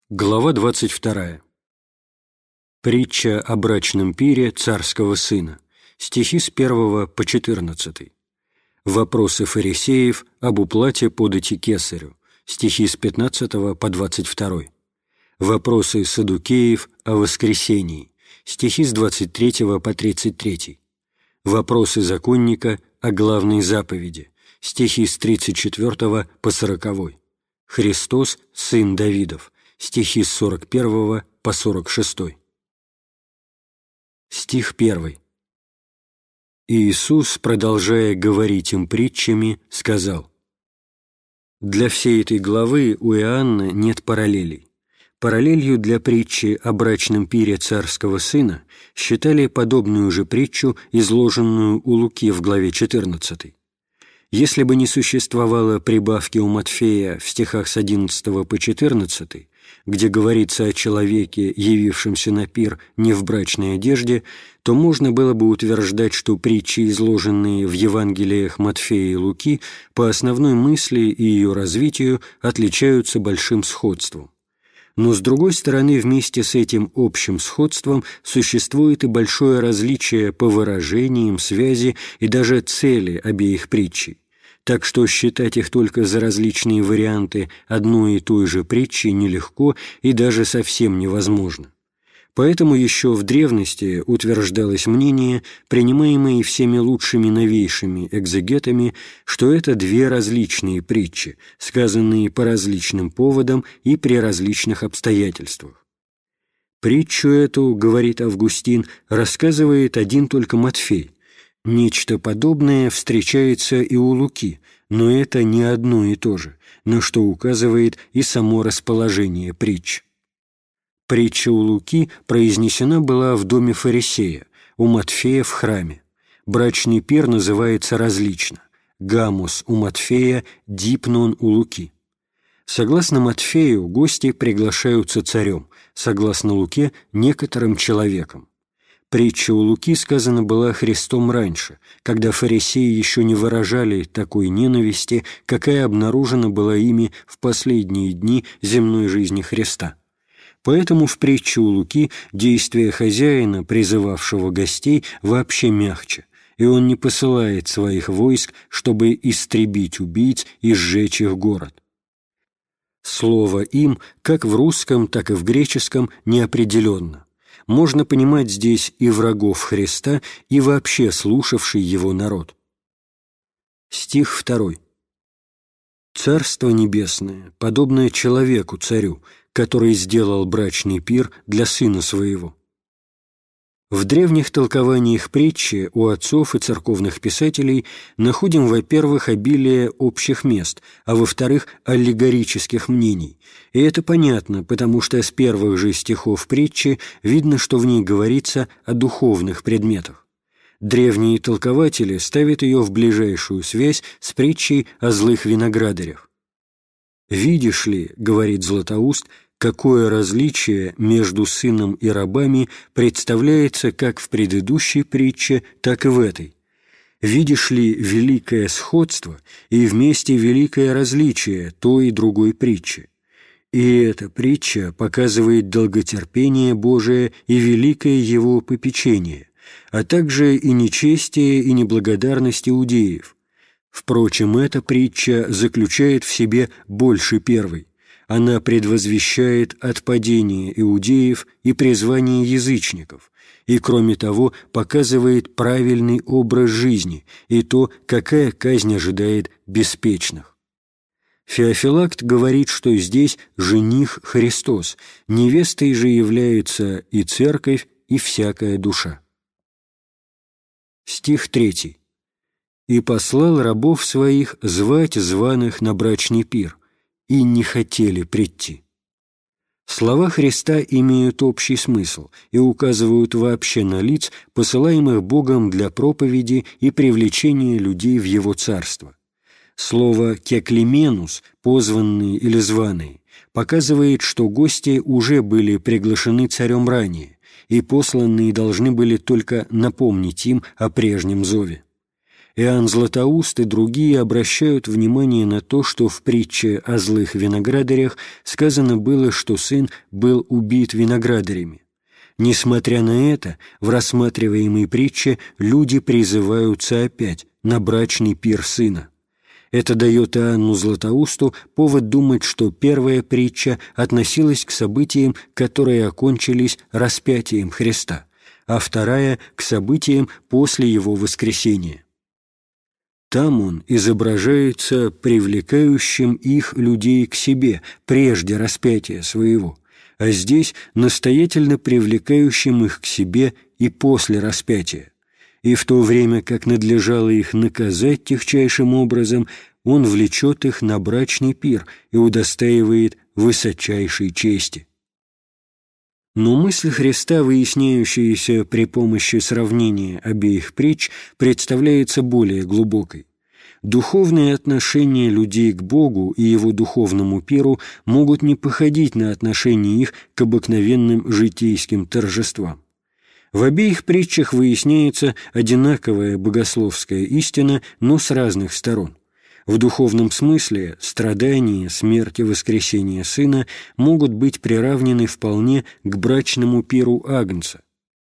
Глава 22. Притча о брачном пире царского сына. Стихи с 1 по 14. Вопросы фарисеев об уплате подати кесарю. Стихи с 15 по 22. Вопросы саддукеев о воскресении. Стихи с 23 по 33. Вопросы законника о главной заповеди. Стихи с 34 по 40. Христос, сын Давидов. Стихи с 41 по 46. Стих 1. Иисус, продолжая говорить им притчами, сказал: «Для всей этой главы у Иоанна нет параллелей. Параллелью для притчи о брачном пире царского сына считали подобную же притчу, изложенную у Луки в главе 14. Если бы не существовало прибавки у Матфея в стихах с 11 по 14, где говорится о человеке, явившемся на пир не в брачной одежде, то можно было бы утверждать, что притчи, изложенные в Евангелиях Матфея и Луки, по основной мысли и ее развитию отличаются большим сходством. Но, с другой стороны, вместе с этим общим сходством существует и большое различие по выражениям, связи и даже цели обеих притчей, так что считать их только за различные варианты одной и той же притчи нелегко и даже совсем невозможно. Поэтому еще в древности утверждалось мнение, принимаемое всеми лучшими новейшими экзегетами, что это две различные притчи, сказанные по различным поводам и при различных обстоятельствах. Притчу эту, говорит Августин, рассказывает один только Матфей. Нечто подобное встречается и у Луки, но это не одно и то же, на что указывает и само расположение притч. Притча у Луки произнесена была в доме фарисея, у Матфея в храме. Брачный пир называется различно: гамус у Матфея, дипнон у Луки. Согласно Матфею, гости приглашаются царем, согласно Луке – некоторым человеком. Притча у Луки сказана была Христом раньше, когда фарисеи еще не выражали такой ненависти, какая обнаружена была ими в последние дни земной жизни Христа. Поэтому в притче у Луки действие хозяина, призывавшего гостей, вообще мягче, и он не посылает своих войск, чтобы истребить убийц и сжечь их город. Слово «им» как в русском, так и в греческом неопределенно. Можно понимать здесь и врагов Христа, и вообще слушавший его народ. Стих 2. «Царство небесное, подобное человеку-царю, который сделал брачный пир для сына своего». В древних толкованиях притчи у отцов и церковных писателей находим, во-первых, обилие общих мест, а во-вторых, аллегорических мнений. И это понятно, потому что с первых же стихов притчи видно, что в ней говорится о духовных предметах. Древние толкователи ставят ее в ближайшую связь с притчей о злых виноградарях. «Видишь ли, — говорит Златоуст, — какое различие между сыном и рабами представляется как в предыдущей притче, так и в этой. Видишь ли великое сходство и вместе великое различие той и другой притчи? И эта притча показывает долготерпение Божие и великое Его попечение, а также и нечестие и неблагодарность иудеев. Впрочем, эта притча заключает в себе больше первой. Она предвозвещает отпадение иудеев и призвание язычников, и, кроме того, показывает правильный образ жизни и то, какая казнь ожидает беспечных. Феофилакт говорит, что здесь жених Христос, невестой же является и церковь, и всякая душа. Стих 3. «И послал рабов своих звать званых на брачный пир, и не хотели прийти». Слова Христа имеют общий смысл и указывают вообще на лиц, посылаемых Богом для проповеди и привлечения людей в Его Царство. Слово «кеклименус», позванные или званые, показывает, что гости уже были приглашены царем ранее, и посланные должны были только напомнить им о прежнем зове. Иоанн Златоуст и другие обращают внимание на то, что в притче о злых виноградарях сказано было, что сын был убит виноградарями. Несмотря на это, в рассматриваемой притче люди призываются опять на брачный пир сына. Это дает Иоанну Златоусту повод думать, что первая притча относилась к событиям, которые окончились распятием Христа, а вторая – к событиям после Его воскресения. Там он изображается привлекающим их людей к себе прежде распятия своего, а здесь настоятельно привлекающим их к себе и после распятия. И в то время, как надлежало их наказать техчайшим образом, он влечет их на брачный пир и удостаивает высочайшей чести. Но мысль Христа, выясняющаяся при помощи сравнения обеих притч, представляется более глубокой. Духовные отношения людей к Богу и Его духовному пиру могут не походить на отношения их к обыкновенным житейским торжествам. В обеих притчах выясняется одинаковая богословская истина, но с разных сторон. В духовном смысле страдания, смерть и воскресение Сына могут быть приравнены вполне к брачному пиру Агнца.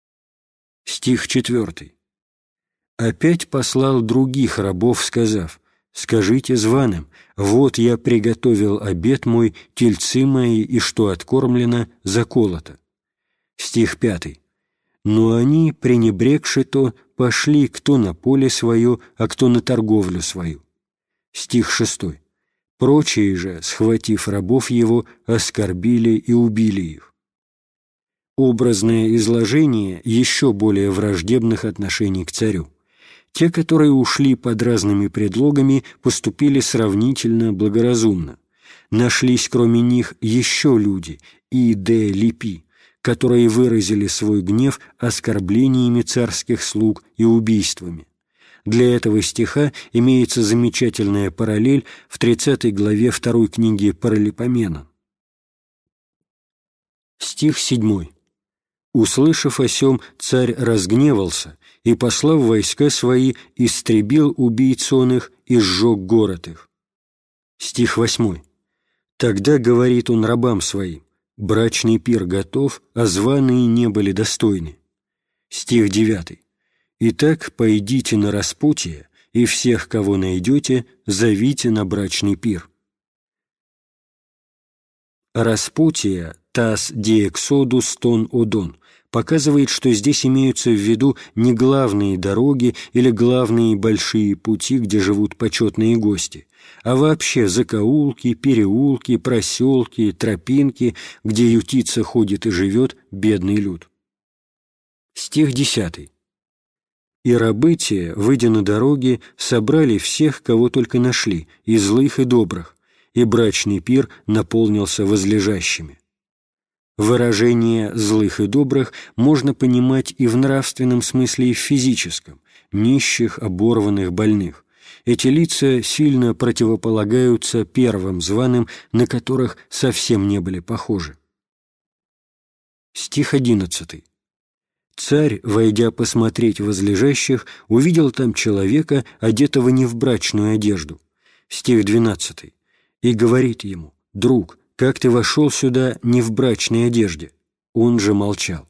Стих 4. «Опять послал других рабов, сказав: скажите званым, вот я приготовил обед мой, тельцы мои, и что откормлено, заколото». Стих 5. «Но они, пренебрегши то, пошли кто на поле свое, а кто на торговлю свою». Стих 6. «Прочие же, схватив рабов его, оскорбили и убили их». Образное изложение еще более враждебных отношений к царю. Те, которые ушли под разными предлогами, поступили сравнительно благоразумно. Нашлись кроме них еще люди, Иде, Липи, которые выразили свой гнев оскорблениями царских слуг и убийствами. Для этого стиха имеется замечательная параллель в 30 главе 2 книги Паралипомена. Стих 7. «Услышав о сем, царь разгневался, и, послав войска свои, истребил убийц он их и сжег город их». Стих 8. «Тогда говорит он рабам своим: брачный пир готов, а званые не были достойны». Стих 9. «Итак, пойдите на распутье, и всех, кого найдете, зовите на брачный пир». Распутие «тас диэксодус тон одон» показывает, что здесь имеются в виду не главные дороги или главные большие пути, где живут почетные гости, а вообще закоулки, переулки, проселки, тропинки, где ютится, ходит и живет бедный люд. Стих 10. «И рабы те, выйдя на дороги, собрали всех, кого только нашли, и злых, и добрых, и брачный пир наполнился возлежащими». Выражение «злых и добрых» можно понимать и в нравственном смысле, и в физическом – нищих, оборванных, больных. Эти лица сильно противополагаются первым званым, на которых совсем не были похожи. Стих 11. «Царь, войдя посмотреть возлежащих, увидел там человека, одетого не в брачную одежду». Стих 12. «И говорит ему: друг, как ты вошел сюда не в брачной одежде?» Он же молчал.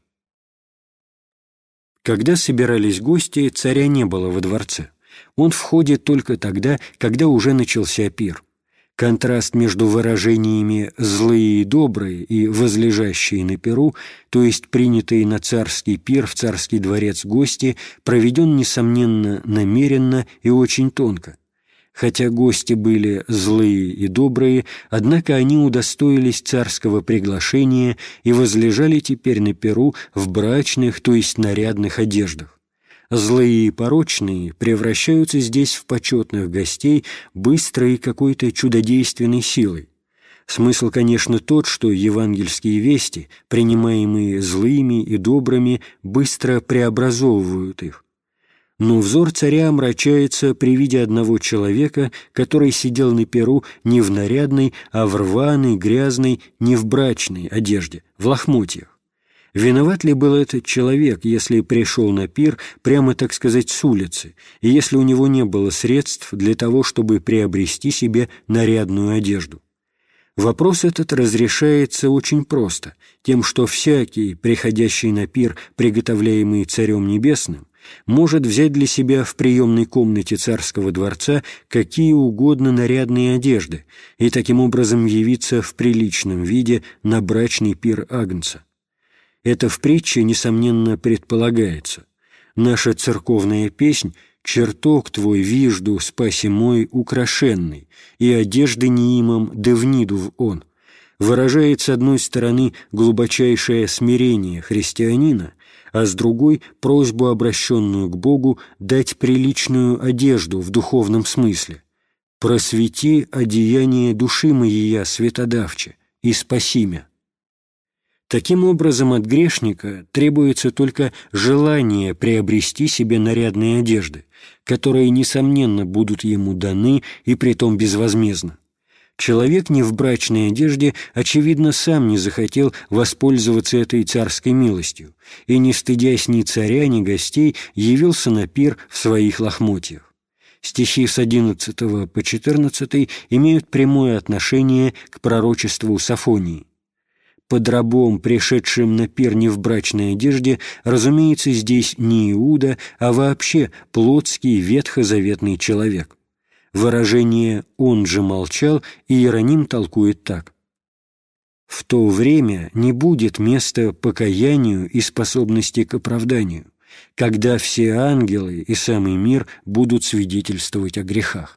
Когда собирались гости, царя не было во дворце. Он входит только тогда, когда уже начался пир. Контраст между выражениями «злые и добрые» и «возлежащие на пиру», то есть принятые на царский пир в царский дворец гости, проведен, несомненно, намеренно и очень тонко. Хотя гости были злые и добрые, однако они удостоились царского приглашения и возлежали теперь на пиру в брачных, то есть нарядных одеждах. Злые и порочные превращаются здесь в почетных гостей быстрой какой-то чудодейственной силой. Смысл, конечно, тот, что евангельские вести, принимаемые злыми и добрыми, быстро преобразовывают их. Но взор царя омрачается при виде одного человека, который сидел на пиру не в нарядной, а в рваной, грязной, не в брачной одежде, в лохмотьях. Виноват ли был этот человек, если пришел на пир прямо, так сказать, с улицы, и если у него не было средств для того, чтобы приобрести себе нарядную одежду? Вопрос этот разрешается очень просто, тем, что всякий, приходящий на пир, приготовляемый Царем Небесным, может взять для себя в приемной комнате царского дворца какие угодно нарядные одежды и таким образом явиться в приличном виде на брачный пир Агнца. Это в притче, несомненно, предполагается. Наша церковная песнь «Чертог твой вижду, спаси мой, украшенный, и одежды неимом да внидув он» выражает, с одной стороны, глубочайшее смирение христианина, а с другой – просьбу, обращенную к Богу, дать приличную одежду в духовном смысле. «Просвети одеяние души моей, светодавче, и спаси мя». Таким образом, от грешника требуется только желание приобрести себе нарядные одежды, которые, несомненно, будут ему даны и притом безвозмездно. Человек не в брачной одежде, очевидно, сам не захотел воспользоваться этой царской милостью и, не стыдясь ни царя, ни гостей, явился на пир в своих лохмотьях. Стихи с 11 по 14 имеют прямое отношение к пророчеству Софонии. Под рабом, пришедшим на пир не в брачной одежде, разумеется, здесь не Иуда, а вообще плотский ветхозаветный человек. Выражение «он же молчал» Иероним толкует так: «В то время не будет места покаянию и способности к оправданию, когда все ангелы и самый мир будут свидетельствовать о грехах».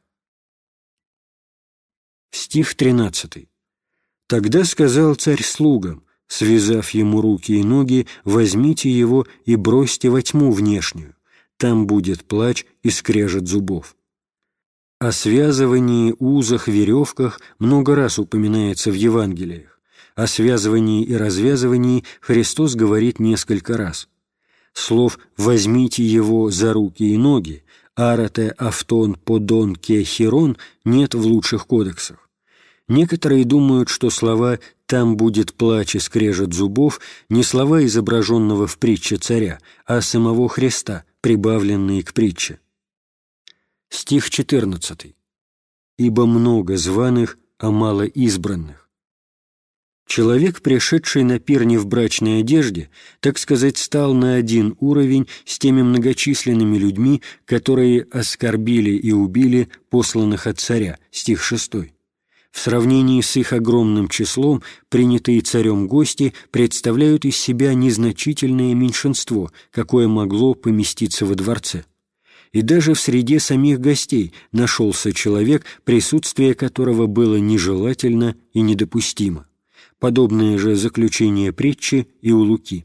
Стих 13. «Тогда сказал царь слугам, связав ему руки и ноги, возьмите его и бросьте во тьму внешнюю, там будет плач и скрежет зубов». О связывании, узах, веревках много раз упоминается в Евангелиях. О связывании и развязывании Христос говорит несколько раз. Слов «возьмите его за руки и ноги», «арате автон подон ке хирон» нет в лучших кодексах. Некоторые думают, что слова «там будет плач и скрежет зубов» не слова изображенного в притче царя, а самого Христа, прибавленные к притче. Стих 14. «Ибо много званых, а мало избранных». Человек, пришедший на пир не в брачной одежде, так сказать, стал на один уровень с теми многочисленными людьми, которые оскорбили и убили посланных от царя, стих 6. В сравнении с их огромным числом принятые царем гости представляют из себя незначительное меньшинство, какое могло поместиться во дворце. И даже в среде самих гостей нашелся человек, присутствие которого было нежелательно и недопустимо. Подобное же заключение притчи и у Луки.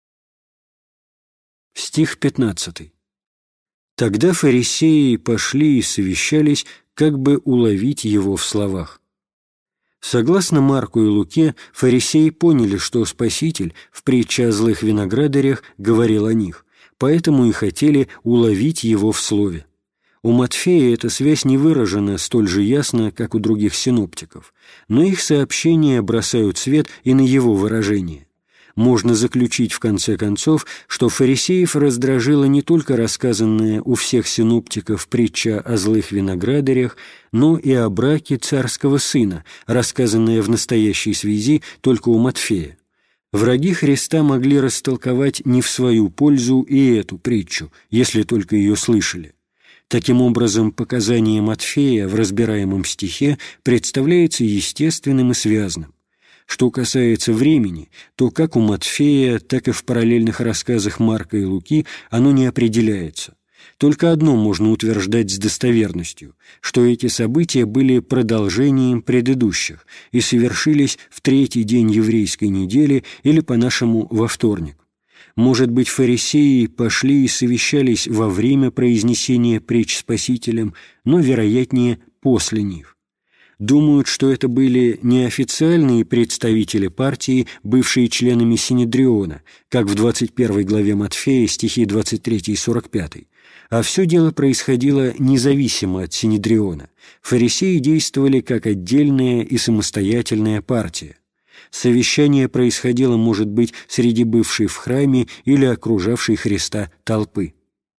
Стих 15. «Тогда фарисеи пошли и совещались, как бы уловить его в словах». Согласно Марку и Луке, фарисеи поняли, что Спаситель в притче о злых виноградарях говорил о них, поэтому и хотели уловить его в слове. У Матфея эта связь не выражена столь же ясно, как у других синоптиков, но их сообщения бросают свет и на его выражение. Можно заключить, в конце концов, что фарисеев раздражило не только рассказанная у всех синоптиков притча о злых виноградарях, но и о браке царского сына, рассказанная в настоящей связи только у Матфея. Враги Христа могли растолковать не в свою пользу и эту притчу, если только ее слышали. Таким образом, показание Матфея в разбираемом стихе представляется естественным и связанным. Что касается времени, то как у Матфея, так и в параллельных рассказах Марка и Луки оно не определяется. Только одно можно утверждать с достоверностью, что эти события были продолжением предыдущих и совершились в третий день еврейской недели или, по-нашему, во вторник. Может быть, фарисеи пошли и совещались во время произнесения притч Спасителем, но, вероятнее, после них. Думают, что это были неофициальные представители партии, бывшие членами Синедриона, как в 21 главе Матфея, стихи 23 и 45, а все дело происходило независимо от Синедриона. Фарисеи действовали как отдельная и самостоятельная партия. Совещание происходило, может быть, среди бывшей в храме или окружавшей Христа толпы.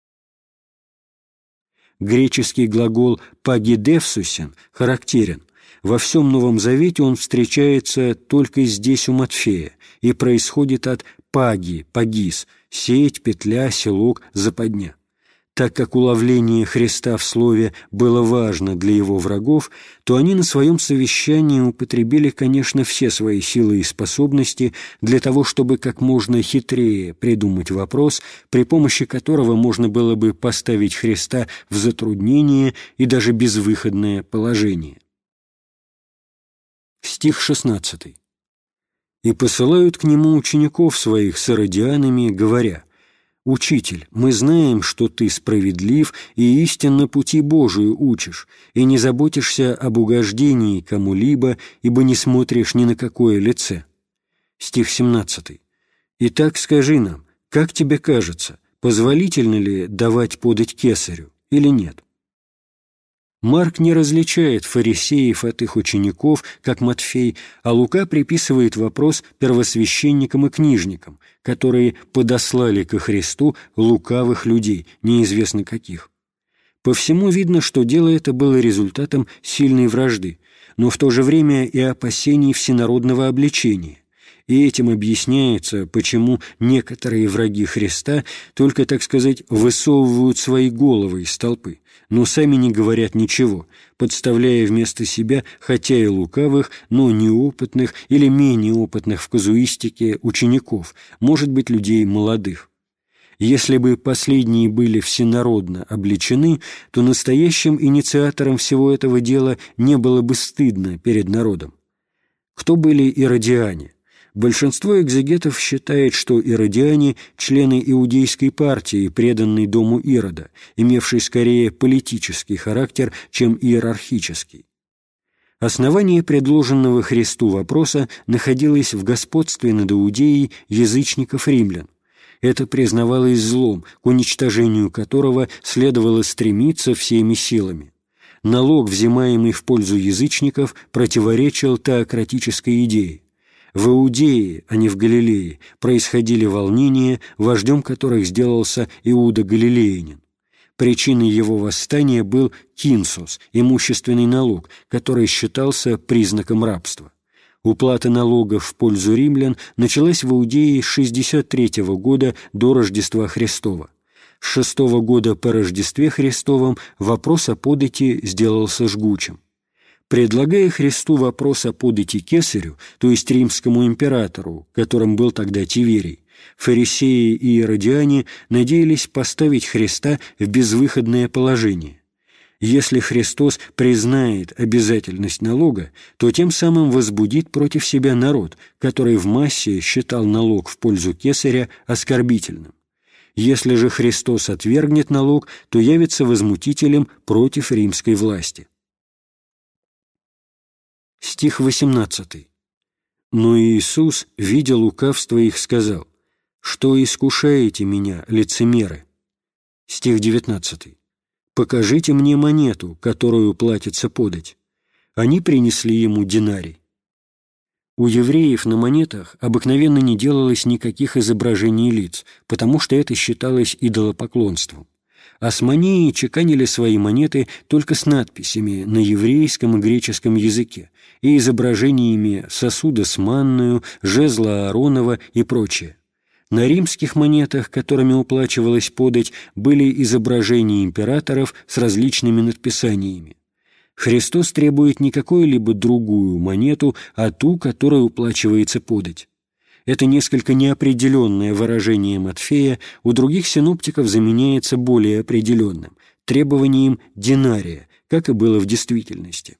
Греческий глагол «пагидевсусен» характерен. Во всем Новом Завете он встречается только здесь у Матфея и происходит от «паги», «пагис», «сеть», «петля», «селок», «западня». Так как уловление Христа в слове было важно для его врагов, то они на своем совещании употребили, конечно, все свои силы и способности для того, чтобы как можно хитрее придумать вопрос, при помощи которого можно было бы поставить Христа в затруднение и даже безвыходное положение. Стих 16. «И посылают к нему учеников своих с иродианами, говоря: «Учитель, мы знаем, что ты справедлив и истинно пути Божию учишь, и не заботишься об угождении кому-либо, ибо не смотришь ни на какое лице». Стих 17. «Итак, скажи нам, как тебе кажется, позволительно ли давать подать кесарю или нет?» Марк не различает фарисеев от их учеников, как Матфей, а Лука приписывает вопрос первосвященникам и книжникам, которые подослали ко Христу лукавых людей, неизвестно каких. По всему видно, что дело это было результатом сильной вражды, но в то же время и опасений всенародного обличения. И этим объясняется, почему некоторые враги Христа только, так сказать, высовывают свои головы из толпы, но сами не говорят ничего, подставляя вместо себя, хотя и лукавых, но неопытных или менее опытных в казуистике учеников, может быть, людей молодых. Если бы последние были всенародно обличены, то настоящим инициатором всего этого дела не было бы стыдно перед народом. Кто были иродиане? Большинство экзегетов считает, что иродиане – члены иудейской партии, преданной дому Ирода, имевшей скорее политический характер, чем иерархический. Основание предложенного Христу вопроса находилось в господстве над Иудеей язычников-римлян. Это признавалось злом, к уничтожению которого следовало стремиться всеми силами. Налог, взимаемый в пользу язычников, противоречил теократической идее. В Иудее, а не в Галилее, происходили волнения, вождем которых сделался Иуда Галилеянин. Причиной его восстания был кинсус, имущественный налог, который считался признаком рабства. Уплата налогов в пользу римлян началась в Иудее с 63 года до Рождества Христова. С 6 года по Рождестве Христовом вопрос о подати сделался жгучим. Предлагая Христу вопрос о подати кесарю, то есть римскому императору, которым был тогда Тиверий, фарисеи и иродиане надеялись поставить Христа в безвыходное положение. Если Христос признает обязательность налога, то тем самым возбудит против себя народ, который в массе считал налог в пользу кесаря оскорбительным. Если же Христос отвергнет налог, то явится возмутителем против римской власти. Стих 18. «Но Иисус, видя лукавство их, сказал: что искушаете меня, лицемеры?» Стих 19. «Покажите мне монету, которую платится подать». Они принесли ему динарий. У евреев на монетах обыкновенно не делалось никаких изображений лиц, потому что это считалось идолопоклонством. Османеи чеканили свои монеты только с надписями на еврейском и греческом языке и изображениями сосуда с манною, жезла Ааронова и прочее. На римских монетах, которыми уплачивалась подать, были изображения императоров с различными надписаниями. Христос требует не какую-либо другую монету, а ту, которой уплачивается подать. Это несколько неопределенное выражение Матфея у других синоптиков заменяется более определенным – требованием динария, как и было в действительности.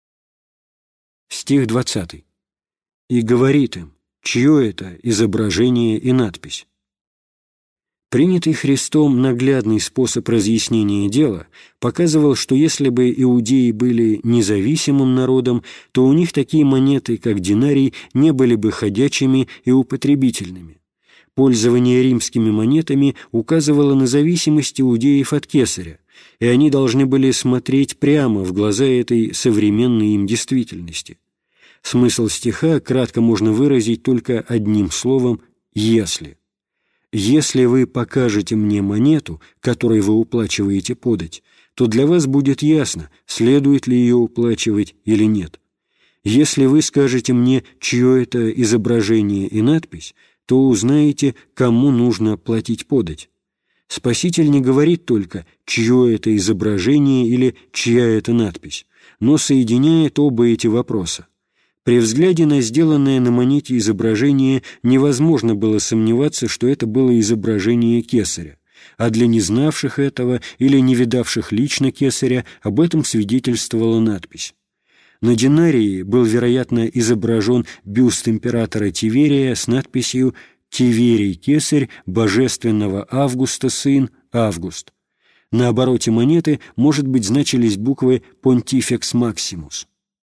Стих 20. «И говорит им, чье это изображение и надпись?» Принятый Христом наглядный способ разъяснения дела показывал, что если бы иудеи были независимым народом, то у них такие монеты, как динарий, не были бы ходячими и употребительными. Пользование римскими монетами указывало на зависимость иудеев от кесаря, и они должны были смотреть прямо в глаза этой современной им действительности. Смысл стиха кратко можно выразить только одним словом «если». «Если вы покажете мне монету, которой вы уплачиваете подать, то для вас будет ясно, следует ли ее уплачивать или нет. Если вы скажете мне, чье это изображение и надпись, то узнаете, кому нужно платить подать». Спаситель не говорит только, чье это изображение или чья это надпись, но соединяет оба эти вопроса. При взгляде на сделанное на монете изображение невозможно было сомневаться, что это было изображение кесаря, а для незнавших этого или не видавших лично кесаря об этом свидетельствовала надпись. На динарии был, вероятно, изображен бюст императора Тиверия с надписью «Тиверий кесарь, божественного Августа сын, Август». На обороте монеты, может быть, значились буквы «Pontifex Maximus».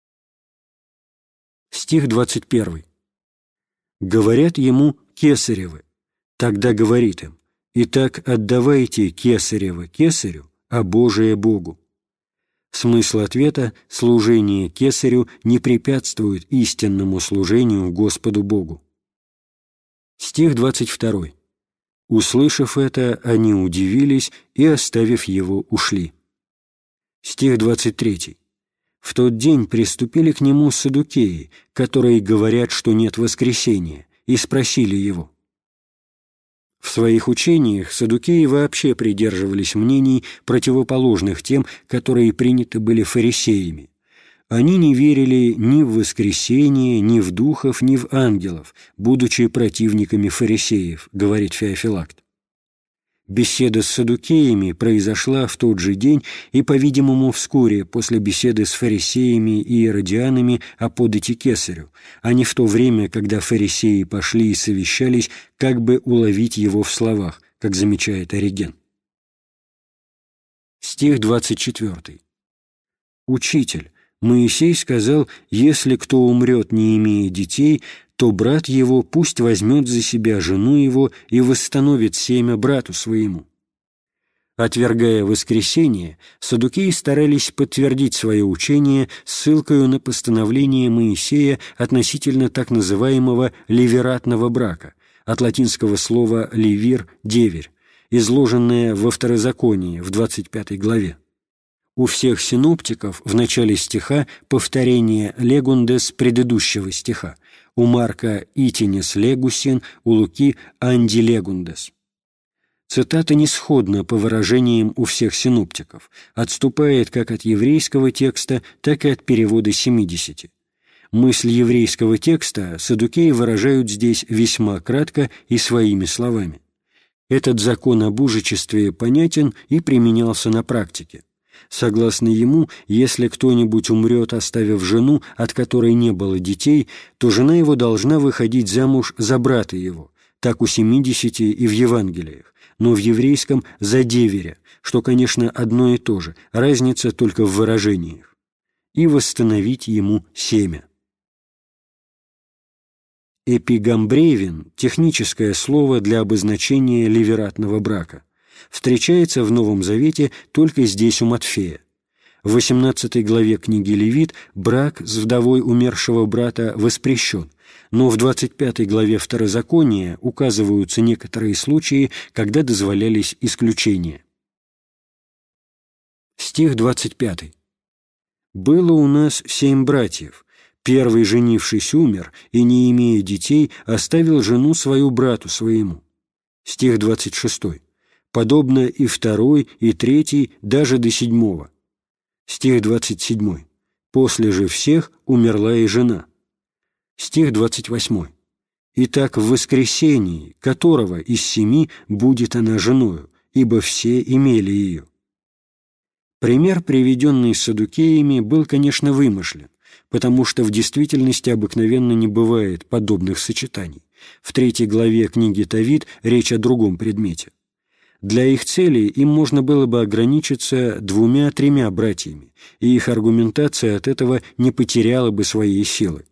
Стих 21. «Говорят ему кесаревы, тогда говорит им: итак, отдавайте кесарево кесарю, а Божие Богу». Смысл ответа – служение кесарю не препятствует истинному служению Господу Богу. Стих 22. «Услышав это, они удивились и, оставив его, ушли». Стих 23. «В тот день приступили к нему саддукеи, которые говорят, что нет воскресения, и спросили его». В своих учениях саддукеи вообще придерживались мнений, противоположных тем, которые приняты были фарисеями. Они не верили ни в воскресение, ни в духов, ни в ангелов, будучи противниками фарисеев, говорит Феофилакт. Беседа с саддукеями произошла в тот же день и, по-видимому, вскоре после беседы с фарисеями и иродианами о подати кесарю, а не в то время, когда фарисеи пошли и совещались, как бы уловить его в словах, как замечает Ориген. Стих 24. «Учитель, Моисей сказал: если кто умрет, не имея детей, то брат его пусть возьмет за себя жену его и восстановит семя брату своему». Отвергая воскресение, саддукеи старались подтвердить свое учение ссылкою на постановление Моисея относительно так называемого ливератного брака, от латинского слова «ливир» – «деверь», изложенное во Второзаконии в 25 главе. У всех синоптиков в начале стиха повторение «легундес» предыдущего стиха, у Марка «итинес легусин», у Луки «анди легундес». Цитата не сходна по выражениям у всех синоптиков, отступает как от еврейского текста, так и от перевода 70. Мысль еврейского текста саддукеи выражают здесь весьма кратко и своими словами. Этот закон об ужичестве понятен и применялся на практике. Согласно ему, если кто-нибудь умрет, оставив жену, от которой не было детей, то жена его должна выходить замуж за брата его, так у 70 и в Евангелиях, но в еврейском – за деверя, что, конечно, одно и то же, разница только в выражениях, и восстановить ему семя. Эпигамбревин – техническое слово для обозначения ливератного брака. Встречается в Новом Завете только здесь у Матфея. В 18 главе книги Левит брак с вдовой умершего брата воспрещен, но в 25 главе Второзакония указываются некоторые случаи, когда дозволялись исключения. Стих 25. «Было у нас 7 братьев. Первый, женившись, умер, и, не имея детей, оставил жену свою брату своему». Стих 26. «Подобно и второй, и третий, даже до 7». Стих 27. «После же всех умерла и жена». Стих 28. «Итак, в воскресении, которого из 7 будет она женою, ибо все имели ее». Пример, приведенный саддукеями, был, конечно, вымышлен, потому что в действительности обыкновенно не бывает подобных сочетаний. В 3 главе книги Товит речь о другом предмете. Для их целей им можно было бы ограничиться 2-3 братьями, и их аргументация от этого не потеряла бы своей силы.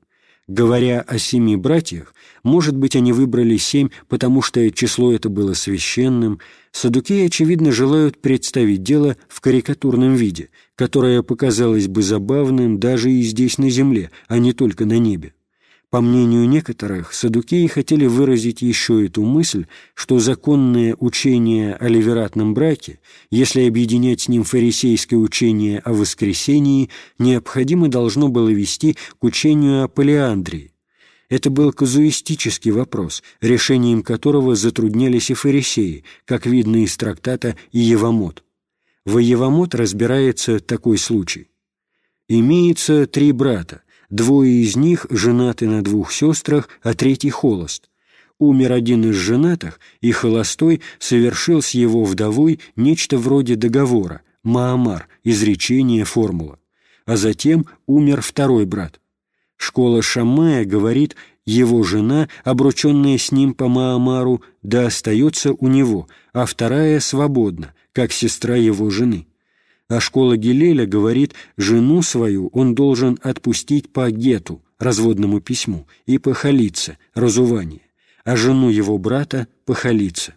Говоря о 7 братьях, может быть, они выбрали 7, потому что число это было священным, саддукеи, очевидно, желают представить дело в карикатурном виде, которое показалось бы забавным даже и здесь на земле, а не только на небе. По мнению некоторых, саддукеи хотели выразить еще эту мысль, что законное учение о ливератном браке, если объединять с ним фарисейское учение о воскресении, необходимо должно было вести к учению о полиандрии. Это был казуистический вопрос, решением которого затруднялись и фарисеи, как видно из трактата Иевамот. В Иевамот разбирается такой случай. «Имеется 3 брата. 2 из них женаты на 2 сестрах, а 3-й холост. Умер один из женатых, и холостой совершил с его вдовой нечто вроде договора, маамар, изречение, формула. А затем умер 2-й брат. Школа Шаммая говорит, его жена, обрученная с ним по маамару, да остается у него, а 2-я свободна, как сестра его жены. А школа Гилеля говорит, жену свою он должен отпустить по гету, разводному письму, и по халице, разувание, а жену его брата по халице».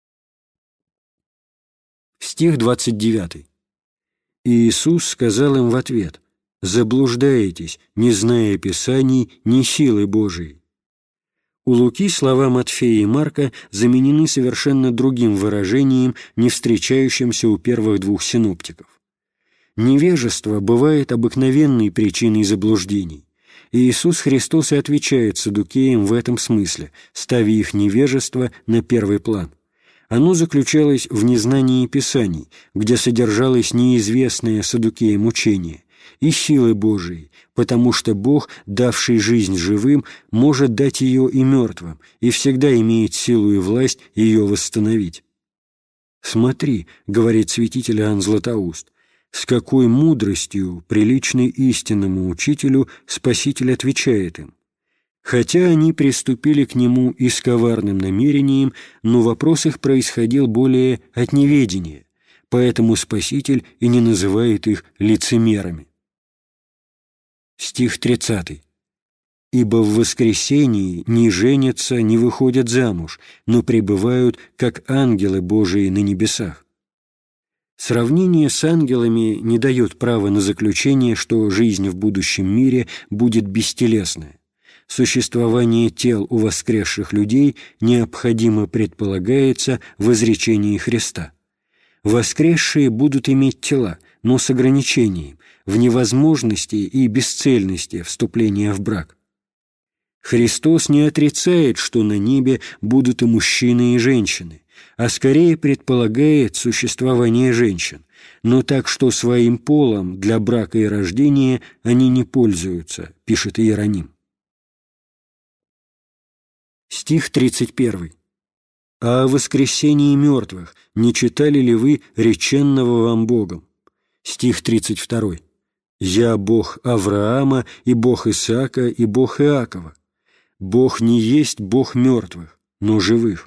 Стих 29. «И Иисус сказал им в ответ: заблуждаетесь, не зная Писаний, ни силы Божией». У Луки слова Матфея и Марка заменены совершенно другим выражением, не встречающимся у первых 2 синоптиков. Невежество бывает обыкновенной причиной заблуждений, и Иисус Христос и отвечает саддукеям в этом смысле, ставя их невежество на первый план. Оно заключалось в незнании Писаний, где содержалось неизвестное саддукеям учение, и силы Божией, потому что Бог, давший жизнь живым, может дать ее и мертвым, и всегда имеет силу и власть ее восстановить. «Смотри», — говорит святитель Иоанн Златоуст, с какой мудростью, приличной истинному учителю, Спаситель отвечает им. Хотя они приступили к нему и с коварным намерением, но вопрос их происходил более от неведения, поэтому Спаситель и не называет их лицемерами. Стих 30. «Ибо в воскресении не женятся, не выходят замуж, но пребывают, как ангелы Божии на небесах». Сравнение с ангелами не дает права на заключение, что жизнь в будущем мире будет бестелесная. Существование тел у воскресших людей необходимо предполагается в изречении Христа. Воскресшие будут иметь тела, но с ограничением, в невозможности и бесцельности вступления в брак. Христос не отрицает, что на небе будут и мужчины, и женщины, а скорее предполагает существование женщин, но так, что своим полом для брака и рождения они не пользуются, пишет Иероним. Стих 31. «А о воскресении мертвых не читали ли вы реченного вам Богом?» Стих 32. «Я Бог Авраама, и Бог Исаака, и Бог Иакова. Бог не есть Бог мертвых, но живых».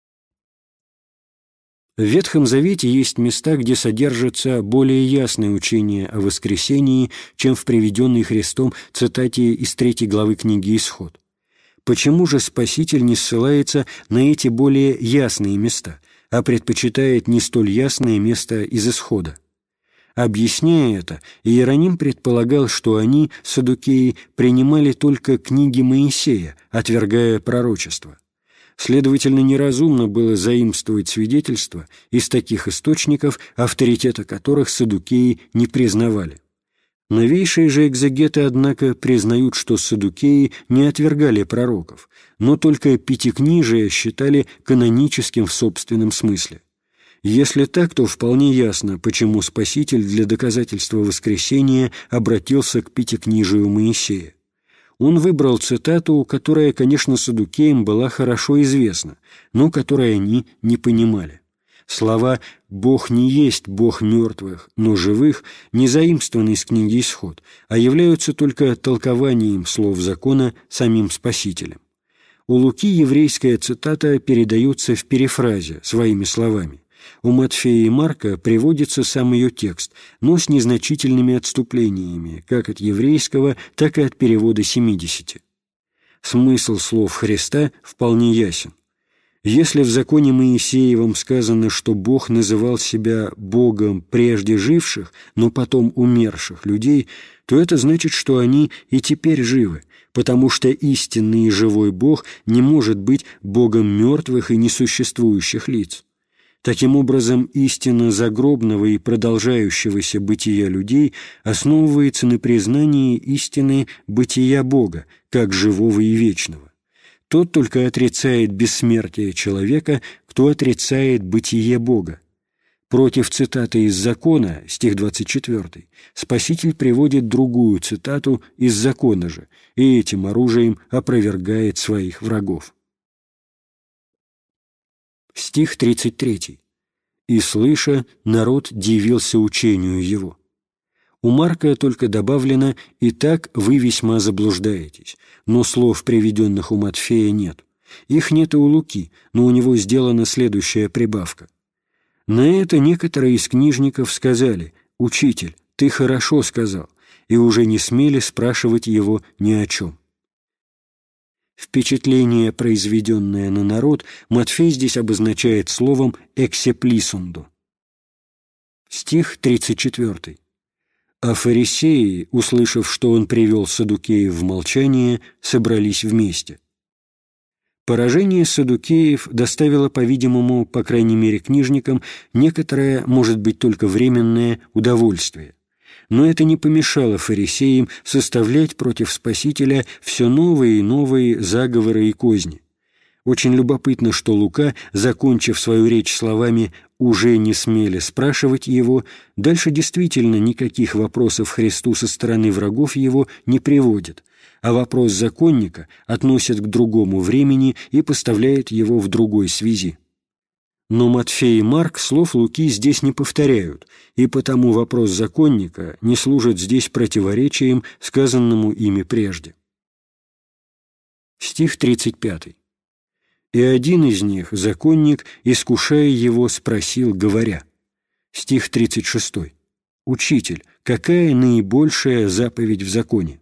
В Ветхом Завете есть места, где содержится более ясное учение о воскресении, чем в приведенной Христом цитате из 3 главы книги «Исход». Почему же Спаситель не ссылается на эти более ясные места, а предпочитает не столь ясное место из Исхода? Объясняя это, Иероним предполагал, что они, саддукеи, принимали только книги Моисея, отвергая пророчества. Следовательно, неразумно было заимствовать свидетельства из таких источников, авторитета которых саддукеи не признавали. Новейшие же экзегеты, однако, признают, что саддукеи не отвергали пророков, но только Пятикнижие считали каноническим в собственном смысле. Если так, то вполне ясно, почему Спаситель для доказательства воскресения обратился к Пятикнижию Моисея. Он выбрал цитату, которая, конечно, саддукеям была хорошо известна, но которой они не понимали. Слова «Бог не есть Бог мертвых, но живых» не заимствованы из книги «Исход», а являются только толкованием слов закона самим Спасителем. У Луки еврейская цитата передается в перефразе своими словами. У Матфея и Марка приводится сам ее текст, но с незначительными отступлениями, как от еврейского, так и от перевода 70. Смысл слов Христа вполне ясен. Если в законе Моисеевом сказано, что Бог называл себя Богом прежде живших, но потом умерших людей, то это значит, что они и теперь живы, потому что истинный и живой Бог не может быть Богом мертвых и несуществующих лиц. Таким образом, истина загробного и продолжающегося бытия людей основывается на признании истины бытия Бога, как живого и вечного. Тот только отрицает бессмертие человека, кто отрицает бытие Бога. Против цитаты из закона, стих 24, Спаситель приводит другую цитату из закона же, и этим оружием опровергает своих врагов. Стих 33. «И, слыша, народ дивился учению его». У Марка только добавлено «и так вы весьма заблуждаетесь», но слов, приведенных у Матфея, нет. Их нет и у Луки, но у него сделана следующая прибавка. На это некоторые из книжников сказали: «Учитель, ты хорошо сказал», и уже не смели спрашивать его ни о чем. Впечатление, произведенное на народ, Матфей здесь обозначает словом «эксеплисунду». Стих 34. А фарисеи, услышав, что он привел саддукеев в молчание, собрались вместе. Поражение саддукеев доставило, по-видимому, по крайней мере книжникам, некоторое, может быть, только временное удовольствие. Но это не помешало фарисеям составлять против Спасителя все новые и новые заговоры и козни. Очень любопытно, что Лука, закончив свою речь словами «уже не смели спрашивать его», дальше действительно никаких вопросов Христу со стороны врагов его не приводит, а вопрос законника относит к другому времени и поставляет его в другой связи. Но Матфей и Марк слов Луки здесь не повторяют, и потому вопрос законника не служит здесь противоречием сказанному ими прежде. Стих 35. «И один из них, законник, искушая его, спросил, говоря». Стих 36. «Учитель, какая наибольшая заповедь в законе?»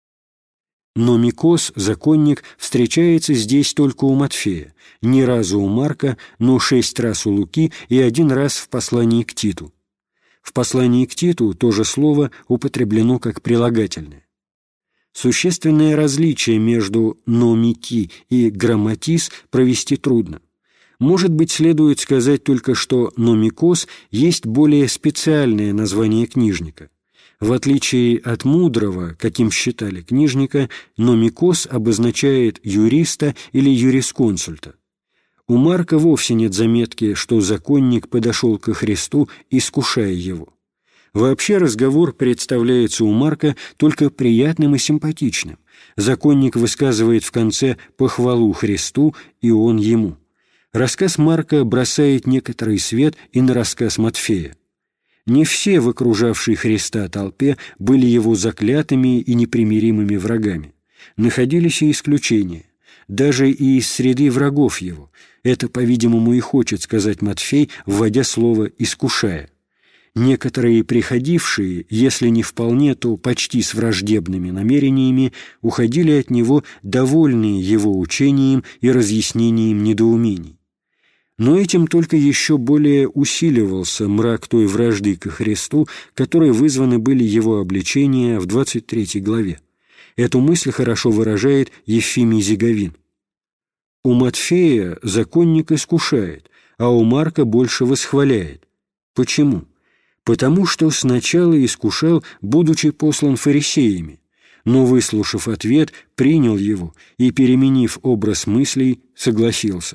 Но микос, законник, встречается здесь только у Матфея, ни разу у Марка, но 6 раз у Луки и 1 раз в послании к Титу. В послании к Титу то же слово употреблено как прилагательное. Существенное различие между «номики» и «грамматис» провести трудно. Может быть, следует сказать только, что «номикос» есть более специальное название книжника. В отличие от мудрого, каким считали книжника, номикос обозначает юриста или юрисконсульта. У Марка вовсе нет заметки, что законник подошел ко Христу, искушая его. Вообще разговор представляется у Марка только приятным и симпатичным. Законник высказывает в конце похвалу Христу, и он ему. Рассказ Марка бросает некоторый свет и на рассказ Матфея. Не все в окружавшей Христа толпе были его заклятыми и непримиримыми врагами. Находились и исключения, даже и из среды врагов его. Это, по-видимому, и хочет сказать Матфей, вводя слово «искушая». Некоторые приходившие, если не вполне, то почти с враждебными намерениями, уходили от него, довольные его учением и разъяснением недоумений. Но этим только еще более усиливался мрак той вражды ко Христу, которой вызваны были его обличения в 23 главе. Эту мысль хорошо выражает Ефимий Зиговин. У Матфея законник искушает, а у Марка больше восхваляет. Почему? Потому что сначала искушал, будучи послан фарисеями, но, выслушав ответ, принял его и, переменив образ мыслей, согласился.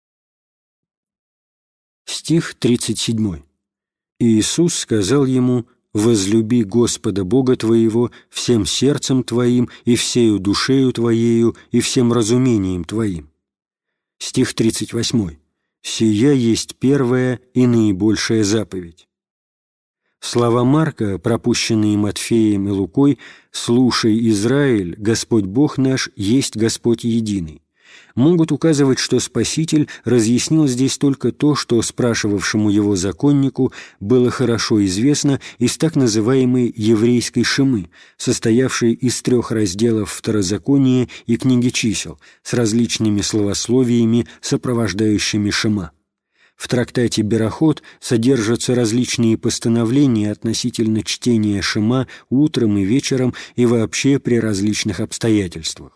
Стих 37. «И Иисус сказал ему: возлюби Господа Бога твоего всем сердцем твоим и всею душею твоею и всем разумением твоим». Стих 38. «Сия есть первая и наибольшая заповедь». Слова Марка, пропущенные Матфеем и Лукой: «Слушай, Израиль, Господь Бог наш есть Господь единый», могут указывать, что Спаситель разъяснил здесь только то, что спрашивавшему его законнику было хорошо известно из так называемой еврейской шемы, состоявшей из 3 разделов Второзакония и книги чисел, с различными словословиями, сопровождающими шема. В трактате Берахот содержатся различные постановления относительно чтения шема утром и вечером и вообще при различных обстоятельствах.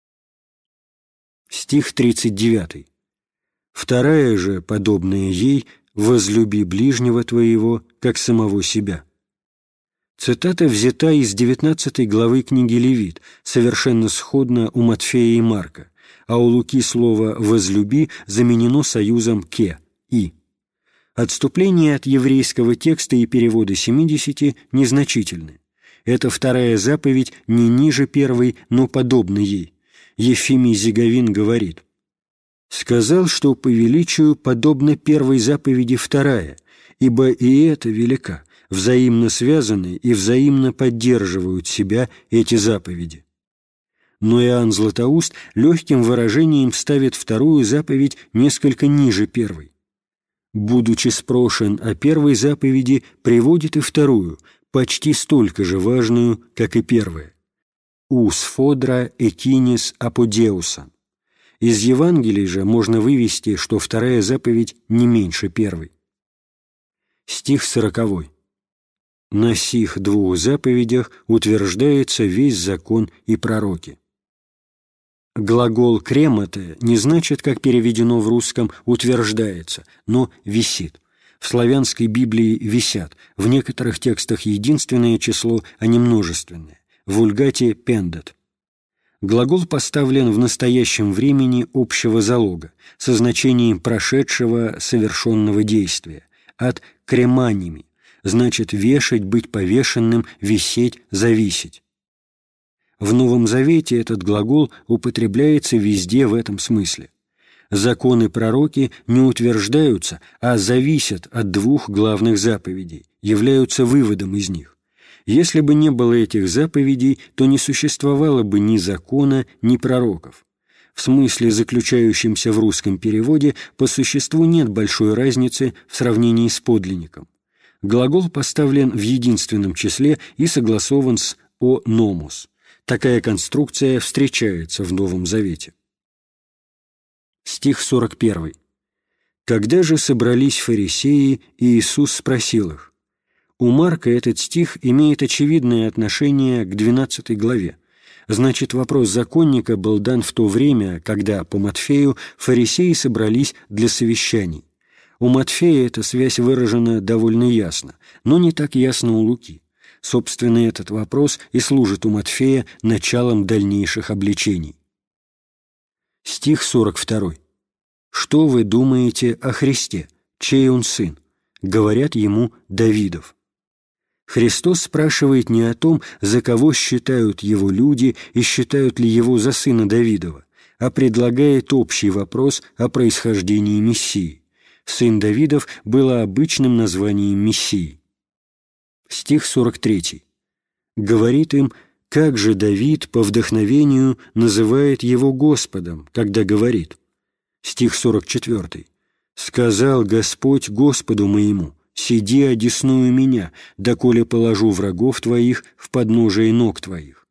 Стих 39. «Вторая же, подобная ей, возлюби ближнего твоего, как самого себя». Цитата взята из 19 главы книги Левит, совершенно сходна у Матфея и Марка, а у Луки слово «возлюби» заменено союзом «ке» – «и». Отступления от еврейского текста и перевода 70 незначительны. Эта вторая заповедь не ниже первой, но подобна ей. Ефимий Зиговин говорит: «Сказал, что по величию подобно первой заповеди вторая, ибо и эта велика, взаимно связаны и взаимно поддерживают себя эти заповеди». Но Иоанн Златоуст легким выражением ставит вторую заповедь несколько ниже первой. Будучи спрошен о первой заповеди, приводит и вторую, почти столько же важную, как и первая. «Ус фодра экинис аподеуса». Из Евангелий же можно вывести, что вторая заповедь не меньше первой. Стих 40. «На сих 2 заповедях утверждается весь закон и пророки». Глагол «кремате» не значит, как переведено в русском, «утверждается», но «висит». В славянской Библии «висят», в некоторых текстах единственное число, а не множественное. В вульгате «пендат». Глагол поставлен в настоящем времени общего залога, со значением прошедшего совершенного действия, от «креманими», значит «вешать», «быть повешенным», «висеть», «зависеть». В Новом Завете этот глагол употребляется везде в этом смысле. Законы пророки не утверждаются, а зависят от 2 главных заповедей, являются выводом из них. Если бы не было этих заповедей, то не существовало бы ни закона, ни пророков. В смысле, заключающемся в русском переводе, по существу нет большой разницы в сравнении с подлинником. Глагол поставлен в единственном числе и согласован с «о номус». Такая конструкция встречается в Новом Завете. Стих 41. «Когда же собрались фарисеи, и Иисус спросил их». У Марка этот стих имеет очевидное отношение к 12 главе. Значит, вопрос законника был дан в то время, когда, по Матфею, фарисеи собрались для совещаний. У Матфея эта связь выражена довольно ясно, но не так ясно у Луки. Собственно, этот вопрос и служит у Матфея началом дальнейших обличений. Стих 42. «Что вы думаете о Христе? Чей он сын?» Говорят ему Давидов. Христос спрашивает не о том, за кого считают его люди и считают ли его за сына Давидова, а предлагает общий вопрос о происхождении Мессии. Сын Давидов было обычным названием Мессии. Стих 43. Говорит им: «Как же Давид по вдохновению называет его Господом, когда говорит?» Стих 44. «Сказал Господь Господу моему: сиди одесную меня, доколе положу врагов твоих в подножие ног твоих».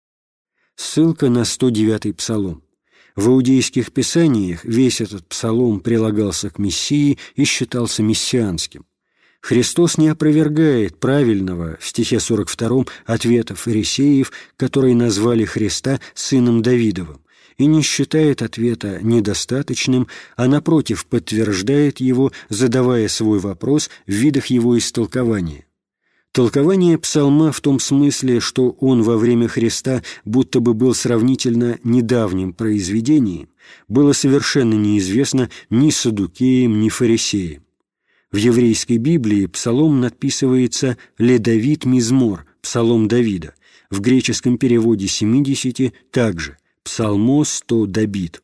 Ссылка на 109-й псалом. В иудейских писаниях весь этот псалом прилагался к Мессии и считался мессианским. Христос не опровергает правильного в стихе 42 ответа фарисеев, которые назвали Христа сыном Давидовым, и не считает ответа недостаточным, а напротив подтверждает его, задавая свой вопрос в видах его истолкования. Толкование псалма в том смысле, что он во время Христа будто бы был сравнительно недавним произведением, было совершенно неизвестно ни саддукеям, ни фарисеям. В еврейской Библии псалом надписывается «Ле-Давид Мизмор», псалом Давида, в греческом переводе 70 также «Псалмос то Давид».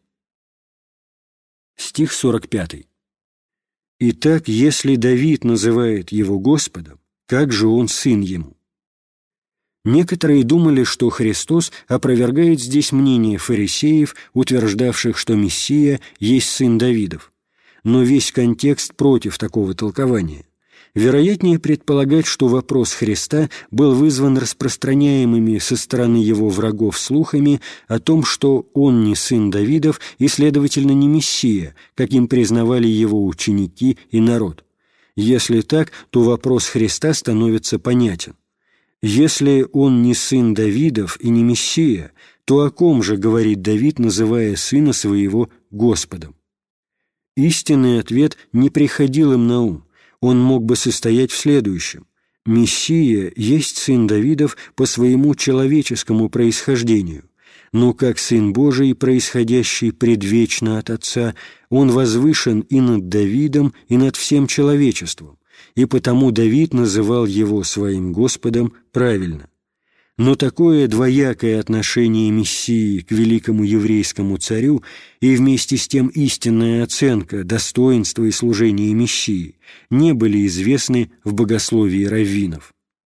Стих 45. «Итак, если Давид называет его Господом, как же он сын ему?» Некоторые думали, что Христос опровергает здесь мнение фарисеев, утверждавших, что Мессия есть сын Давидов. Но весь контекст против такого толкования. Вероятнее предполагать, что вопрос Христа был вызван распространяемыми со стороны его врагов слухами о том, что он не сын Давидов и, следовательно, не Мессия, каким признавали его ученики и народ. Если так, то вопрос Христа становится понятен. Если он не сын Давидов и не Мессия, то о ком же говорит Давид, называя сына своего Господом? Истинный ответ не приходил им на ум. Он мог бы состоять в следующем. Мессия есть сын Давидов по своему человеческому происхождению, но как сын Божий, происходящий предвечно от Отца, он возвышен и над Давидом, и над всем человечеством, и потому Давид называл его своим Господом правильно. Но такое двоякое отношение Мессии к великому еврейскому царю и вместе с тем истинная оценка достоинства и служения Мессии не были известны в богословии раввинов.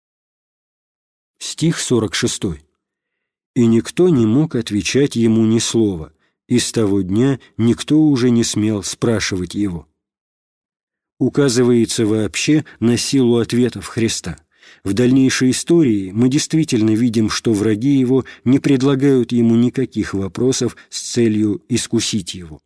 Стих 46. «И никто не мог отвечать ему ни слова, и с того дня никто уже не смел спрашивать его». Указывается вообще на силу ответов Христа. В дальнейшей истории мы действительно видим, что враги его не предлагают ему никаких вопросов с целью искусить его.